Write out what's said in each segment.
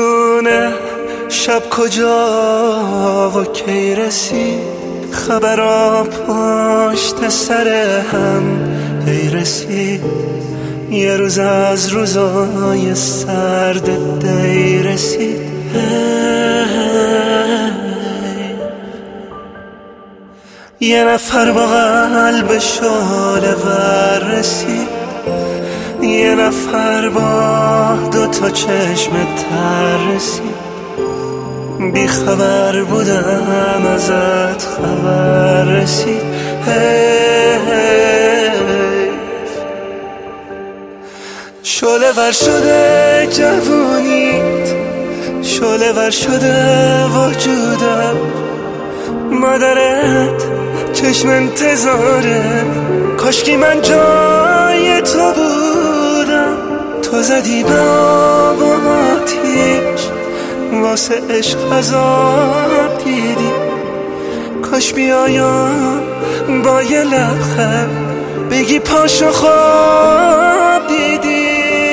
میدونه شب کجا و کی رسید، خبرها پشت سر هم هی رسید. یه روز از روزای سرد دی رسید. یه نفر با قلب شعله ور رسید، یه نفر با 2 چشم تر رسید. بی خبر بودم ازت خبر رسید. شعله ور شده جوونیت، شعله ور شده وجودم. مادرت چشم انتظاره، کاشکی من جای تو بودم. تو زدی به آب و آتیش، واسه عشق عذاب دیدی. کاش بیایم با یه لبخند بگی پاشو خواب دیدی.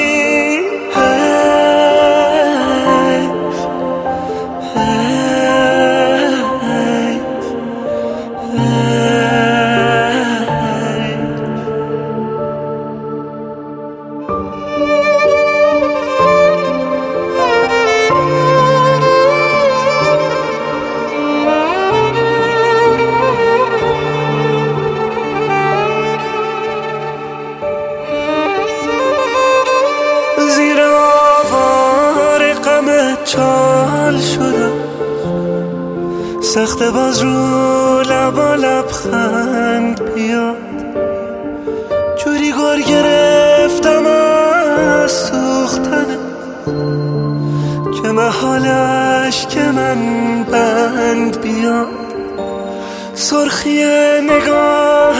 چال شدم سخت باز رو لبا لبخند بیاد. جوری گار گرفتم از سوختنه که محالش که من بند بیاد. سرخی نگاه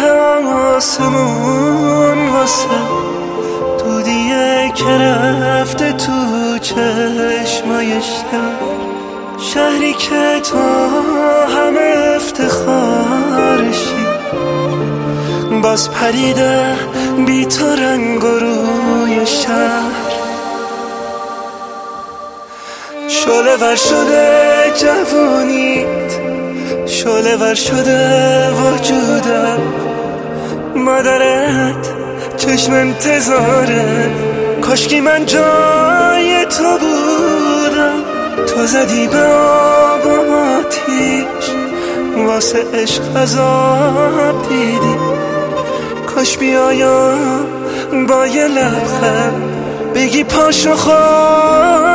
آسمون واسه دودیه که رفته تو چشمای شهری که تو همه افتخارشی. باز پریده بی تو رنگ و روی شهر. شعله ور شده جوونیت، شعله ور شده وجودم. مادرت چشم انتظاره، کاشکی من جای تو بودم. تو زدی به آب و آتیش، واسه عشق عذاب دیدی. کاش بیایم با یه لبخند بگی پاشو خواب